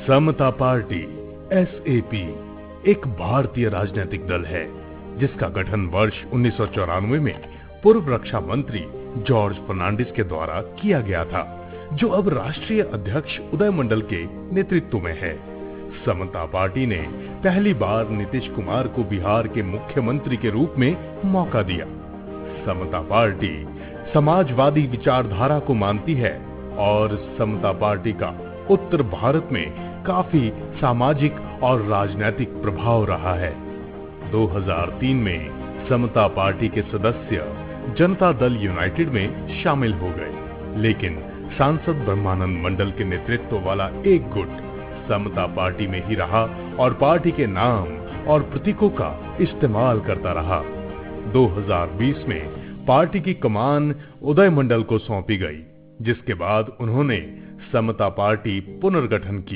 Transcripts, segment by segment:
समता party SAP एक भारतीय राजनीतिक दल है जिसका गठन वर्ष 1994 में पूर्व रक्षा मंत्री जॉर्ज फर्नांडिस के द्वारा किया गया था, जो अब राष्ट्रीय अध्यक्ष उदय मंडल के नेतृत्व में है। समता पार्टी ने पहली बार नीतीश कुमार को बिहार के मुख्यमंत्री के रूप में मौका दिया। समता पार्टी समाजवादी विचारधारा को मानती है और समता पार्टी का उत्तर भारत में काफी सामाजिक और राजनीतिक प्रभाव रहा है। 2003 में समता पार्टी के सदस्य जनता दल यूनाइटेड में शामिल हो गए, लेकिन सांसद ब्रह्मानंद मंडल के नेतृत्व वाला एक गुट समता पार्टी में ही रहा और पार्टी के नाम और प्रतीकों का इस्तेमाल करता रहा। 2020 में पार्टी की कमान उदय मंडल को सौंपी गई, जिसके बाद उन्होंने समता पार्टी पुनर्गठन की।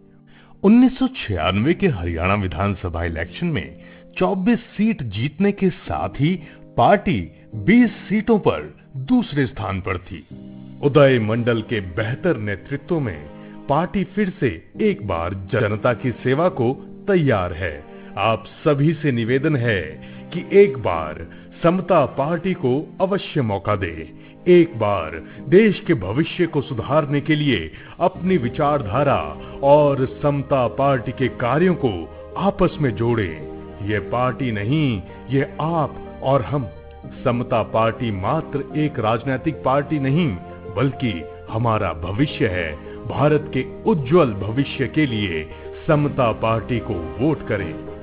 1996 के हरियाणा विधानसभा इलेक्शन में 24 सीट जीतने के साथ ही पार्टी 20 सीटों पर दूसरे स्थान पर थी। उदय मंडल के बेहतर नेतृत्व में पार्टी फिर से एक बार जनता की सेवा को तैयार है। आप सभी से निवेदन है कि एक बार समता पार्टी को अवश्य मौका दे। एक बार देश के भविष्य को सुधारने के लिए अपनी विचारधारा और समता पार्टी के कार्यों को आपस में जोड़े। ये पार्टी नहीं, ये आप और हम। समता पार्टी मात्र एक राजनीतिक पार्टी नहीं, बल्कि हमारा भविष्य है। भारत के उज्जवल भविष्य के लिए समता पार्टी को वोट करें।